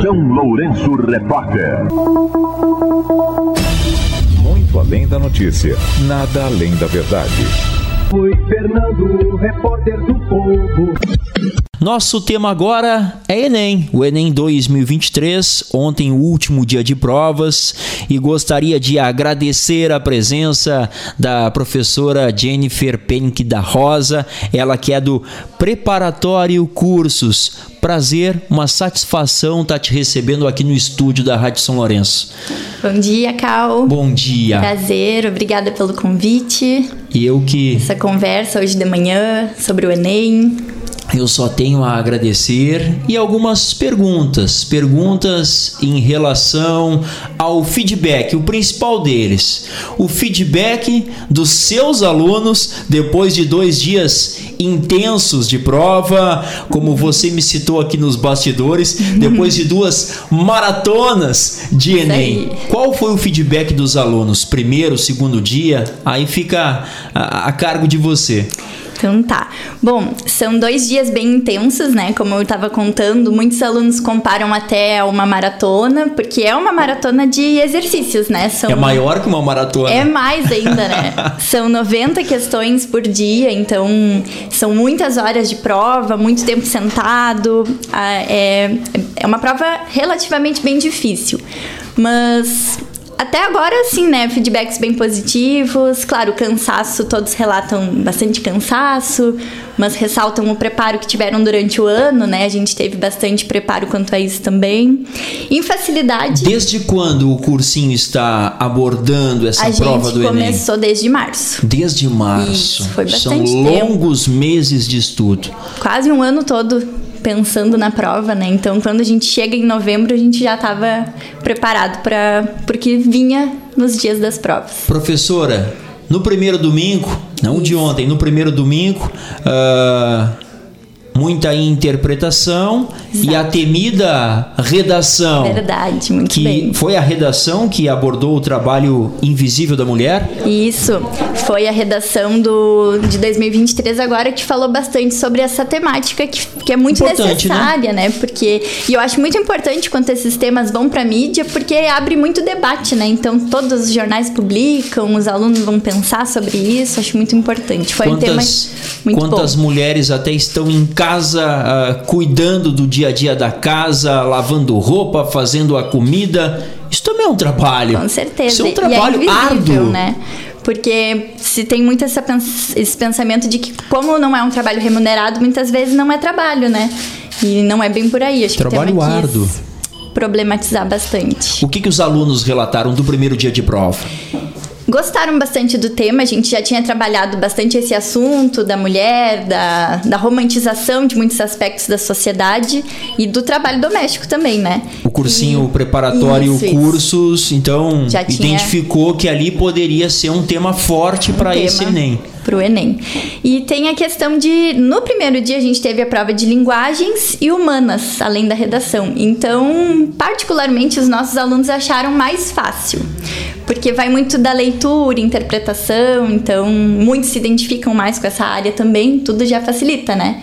São Lourenço Repórter. Muito além da notícia, nada além da verdade. Foi Fernando, repórter do Povo. Nosso tema agora é Enem, o Enem 2023, ontem o último dia de provas, e gostaria de agradecer a presença da professora Jennifer Penck da Rosa, ela que é do Preparatório Cursos. Prazer, uma satisfação estar te recebendo aqui no estúdio da Rádio São Lourenço. Bom dia, Cal. Bom dia. Prazer, obrigada pelo convite. E eu que... Essa conversa hoje de manhã sobre o Enem. Eu só tenho a agradecer e algumas perguntas em relação ao feedback, o principal deles, o feedback dos seus alunos depois de 2 dias intensos de prova, como você me citou aqui nos bastidores, depois de 2 maratonas de Enem. Qual foi o feedback dos alunos? Primeiro, segundo dia? Aí fica a cargo de você. Então tá. Bom, são 2 dias bem intensos, né? Como eu estava contando, muitos alunos comparam até a uma maratona, porque é uma maratona de exercícios, né? É maior que uma maratona. É mais ainda, né? São 90 questões por dia, então são muitas horas de prova, muito tempo sentado. É uma prova relativamente bem difícil, mas... Até agora, sim, né? Feedbacks bem positivos. Claro, cansaço, todos relatam bastante cansaço, mas ressaltam o preparo que tiveram durante o ano, né? A gente teve bastante preparo quanto a isso também. Em facilidade... Desde quando o cursinho está abordando essa prova do Enem? A gente começou desde março. Desde março. Isso, foi bastante São tempo. Longos meses de estudo. Quase um ano todo pensando na prova, né? Então, quando a gente chega em novembro, a gente já estava preparado para porque vinha nos dias das provas. Professora, no primeiro domingo, não de ontem, no primeiro domingo, muita interpretação. Exato. E a temida redação. Verdade, muito bem. Foi a redação que abordou o trabalho invisível da mulher? Isso, foi a redação de 2023 agora que falou bastante sobre essa temática que é muito necessária, né? E eu acho muito importante quando esses temas vão para a mídia, porque abre muito debate, né? Então todos os jornais publicam, os alunos vão pensar sobre isso, acho muito importante. Foi um tema muito bom. Quantas mulheres até estão em casa cuidando do dia a dia da casa, lavando roupa, fazendo a comida. Isso também é um trabalho. Com certeza. Isso é um trabalho árduo, né? Porque se tem muito esse pensamento de que, como não é um trabalho remunerado, muitas vezes não é trabalho, né? E não é bem por aí. Acho trabalho que temos árduo. Problematizar bastante. O que os alunos relataram do primeiro dia de prova? Gostaram bastante do tema, a gente já tinha trabalhado bastante esse assunto da mulher, da romantização de muitos aspectos da sociedade e do trabalho doméstico também, né? O cursinho preparatório cursos, então já identificou que ali poderia ser um tema forte para esse Enem. Para o Enem. E tem a questão de, no primeiro dia a gente teve a prova de linguagens e humanas, além da redação. Então, particularmente, os nossos alunos acharam mais fácil, porque vai muito da leitura, interpretação, então muitos se identificam mais com essa área também, tudo já facilita, né?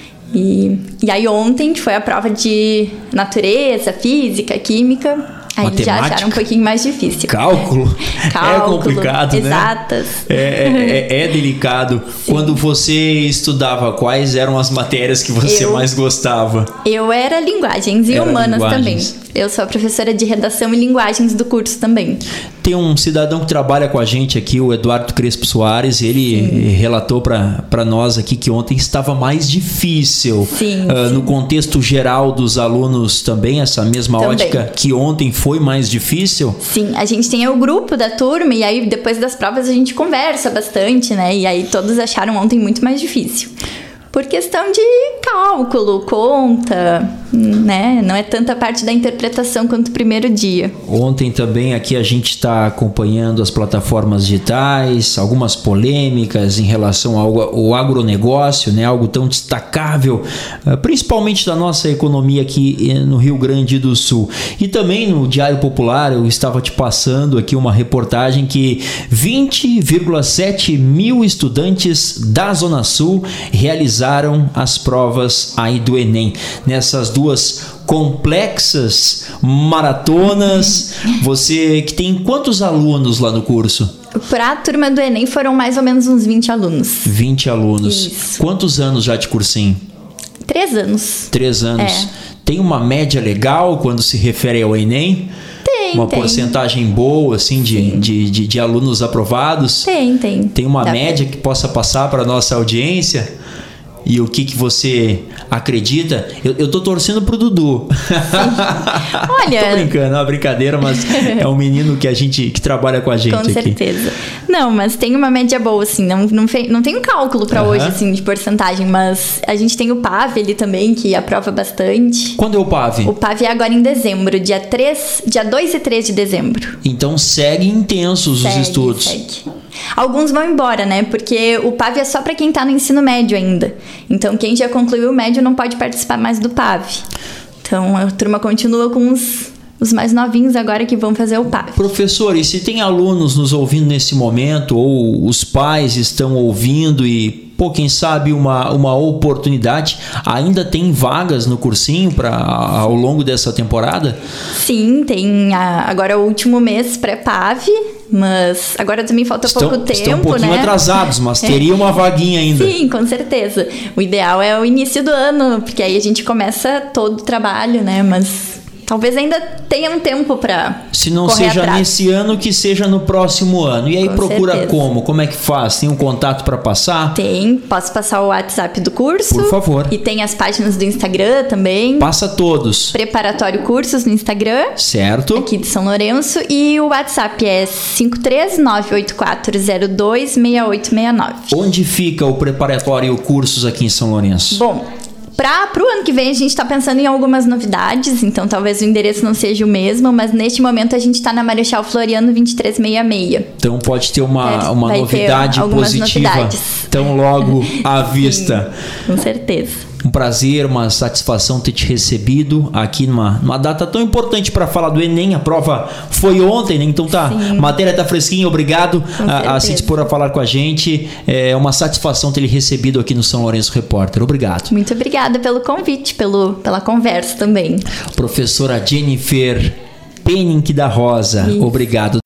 E aí ontem, que foi a prova de natureza, física, química... Aí já acharam um pouquinho mais difícil. Cálculo é complicado, exatas. Né? É delicado. Sim. Quando você estudava, quais eram as matérias que você mais gostava? Eu era linguagens e humanas também. Eu sou a professora de redação e linguagens do curso também. Tem um cidadão que trabalha com a gente aqui, o Eduardo Crespo Soares, ele relatou para nós aqui que ontem estava mais difícil. Sim, no contexto geral dos alunos também, essa mesma ótica que ontem foi mais difícil? Sim, a gente tem o grupo da turma e aí depois das provas a gente conversa bastante, né? E aí todos acharam ontem muito mais difícil. Por questão de cálculo, conta, né? Não é tanta parte da interpretação quanto o primeiro dia. Ontem também aqui a gente está acompanhando as plataformas digitais, algumas polêmicas em relação ao agronegócio, né? Algo tão destacável, principalmente da nossa economia aqui no Rio Grande do Sul. E também no Diário Popular eu estava te passando aqui uma reportagem que 20,7 mil estudantes da Zona Sul realizaram as provas aí do Enem. nessas duas complexas maratonas. Você que tem quantos alunos lá no curso? Para a turma do Enem foram mais ou menos uns 20 alunos. 20 alunos. Isso. Quantos anos já de cursinho? 3 anos. 3 anos. É. Tem uma média legal quando se refere ao Enem? Uma porcentagem boa, assim, de alunos aprovados? Tem. Tem uma Dá média que possa passar para a nossa audiência? E o que você acredita? Eu tô torcendo pro Dudu. Olha... Tô brincando, é uma brincadeira, mas é um menino que trabalha com a gente aqui. Com certeza. Não, mas tem uma média boa, assim. Não tem um cálculo para hoje, assim, de porcentagem, mas a gente tem o PAV ali também, que aprova bastante. Quando é o PAV? O PAV é agora em dezembro, dia 2 e 3 de dezembro. Então segue intensos os estudos. Segue. Alguns vão embora, né? Porque o PAV é só para quem tá no ensino médio ainda. Então, quem já concluiu o médio não pode participar mais do PAV. Então, a turma continua com os mais novinhos agora que vão fazer o PAV. Professor, e se tem alunos nos ouvindo nesse momento, ou os pais estão ouvindo e, quem sabe uma oportunidade, ainda tem vagas no cursinho ao longo dessa temporada? Sim, tem agora o último mês pré-PAV, mas agora também falta pouco tempo, estão um pouquinho atrasados, mas teria uma vaguinha ainda. Sim, com certeza. O ideal é o início do ano, porque aí a gente começa todo o trabalho, né? Mas talvez ainda tenha um tempo para se não seja atrás. Nesse ano, que seja no próximo ano. E aí com procura certeza. Como é que faz? Tem um contato para passar? Tem, posso passar o WhatsApp do curso. Por favor. E tem as páginas do Instagram também. Passa todos. Preparatório Cursos no Instagram. Certo. Aqui de São Lourenço. E o WhatsApp é 53984026869. Onde fica o Preparatório Cursos aqui em São Lourenço? Bom, pro ano que vem a gente está pensando em algumas novidades, então talvez o endereço não seja o mesmo, mas neste momento a gente está na Marechal Floriano 2366. Então pode ter uma novidade positiva novidades. Tão logo à vista. Sim, com certeza. Um prazer, uma satisfação ter te recebido aqui numa data tão importante para falar do Enem. A prova foi ontem, né? Então a matéria tá fresquinha. Obrigado a se dispor a falar com a gente. É uma satisfação ter lhe recebido aqui no São Lourenço Repórter. Obrigado. Muito obrigada pelo convite, pela conversa também. Professora Jennifer Penning da Rosa. Isso. Obrigado.